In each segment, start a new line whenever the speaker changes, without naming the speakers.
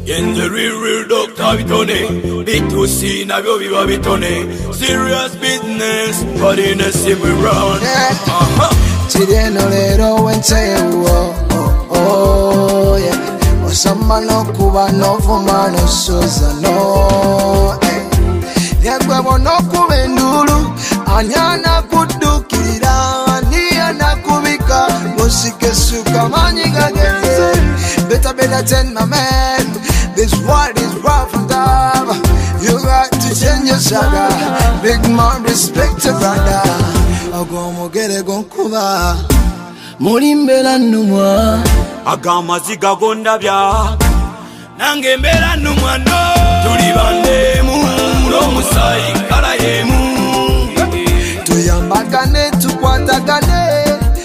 In the real doctor bitone, B2C nabyo biba bitone. Serious business, but in a civil round.
Chirieno lero wenchewo, oh yeah. Osama no kuba no fuma no soza no. Yagwebo no kubendulu, anyana kudukira, niana kubika, musike suka manyiga geze. Better tell my man. This world is rough and tough. You got to change your saga. Big man, respect your brother. Agomo gere gonkuba. Murimbela numwa.
Agama ziga gondabya. Nange mbela numwa no. Tuli bandemu. Lo musai kala yemu.
Tuyambakane tukwatagane.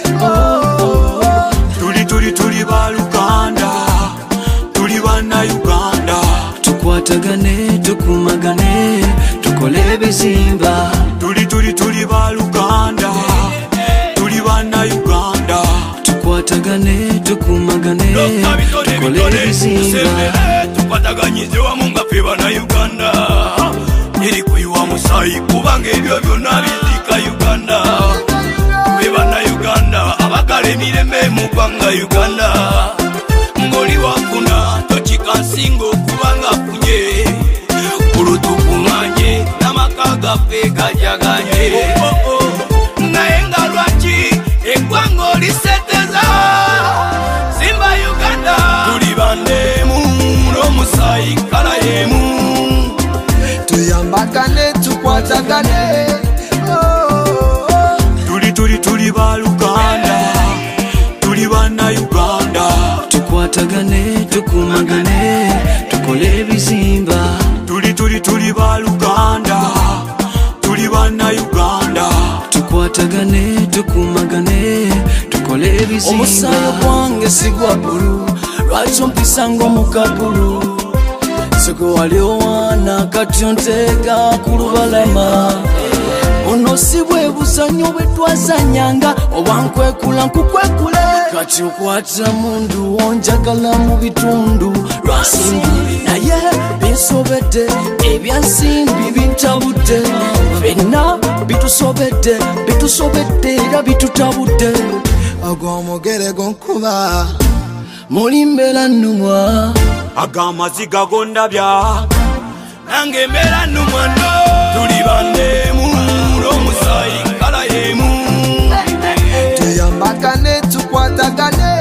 Tuli baluganda. Tuli bana Uganda.
Tukwatagane, tukumagane, tukole bizimba.
Tuli baluganda. Tuli bana Uganda.
Tukwatagane, tukumagane, tukole bizimba.
Tukwataganyize wamu nga ffe bana Uganda. Nyeri kuyiwa musayi kubanga ebyo byonna bizika Uganda. Ffe bana Uganda, abagala emirembe mu ggwanga Uganda. Ngoli wafuna tokikansinga okubanga afunye olutukunganye n'amaka gaffe gajaganye. Naye nga lwaki eggwanga oliseteza simba Uganda. Tuli bandemu n'omusaayi kala yemu.
Tuyambakane tukwatagane.
Tuli baluganda. Tuli bana Uganda.
Tukwatagane, tukumagane, tukole bizimba.
Tuli baluganda. Tuli bana Uganda.
Tukwatagane, tukumagane, tukole bizimba. Omusayo gwange sigwa bulu, lwaki ompisa ng'omukabulu. Siko wali owana kati ontega ku lubalama. Ono si bwe buzanyo bwe twazanyanga, oba nkwekula nkukwekule. Kati okwata mundu onjagala mu bitundu lwasimbi. Naye binsobedde ebyansimbi bintabudde. Fenna bitusobedde era bitutabudde.
Agomo gere gonkuba.
Mulimbela numwa.
Agamaziga gondabya. Nange mbela numwa no. Tuli bandemu n'omusaayi kala yemu.
Tuyambakane tukwatagane.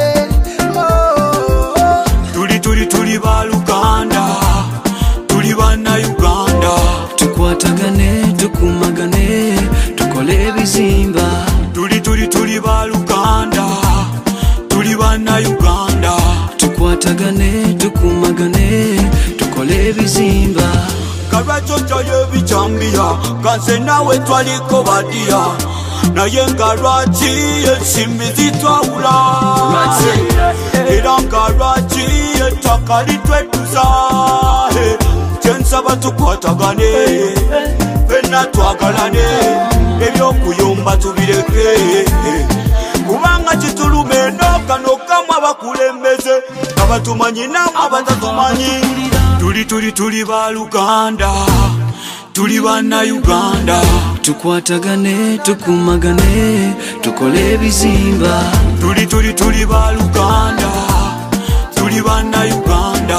Tuli baluganda. Tuli bana Uganda.
Tukwatagane, tukumagane, tukole bizimba.
Tuli baluganda. Tuli bana Uganda.
Tukwatagane, tukumagane, tukole bizimba.
Karachocha yebichambia kanse nawe twaliko badia. Naye nga lwaki ensimbi zitwawula. Era nga lwaki ettaka litwetuza. Kyensaba tukwatagane, ffenna twagalane, ebyokuyomba tubireke. Kubanga kituluma eno kano kamu abakulembeze abatumanyi namu abatatumanyi. Tuli baluganda. Tuli bana Uganda.
Tukwatagane, tukumagane, tukole bizimba.
Tuli baluganda. Tuli bana Uganda.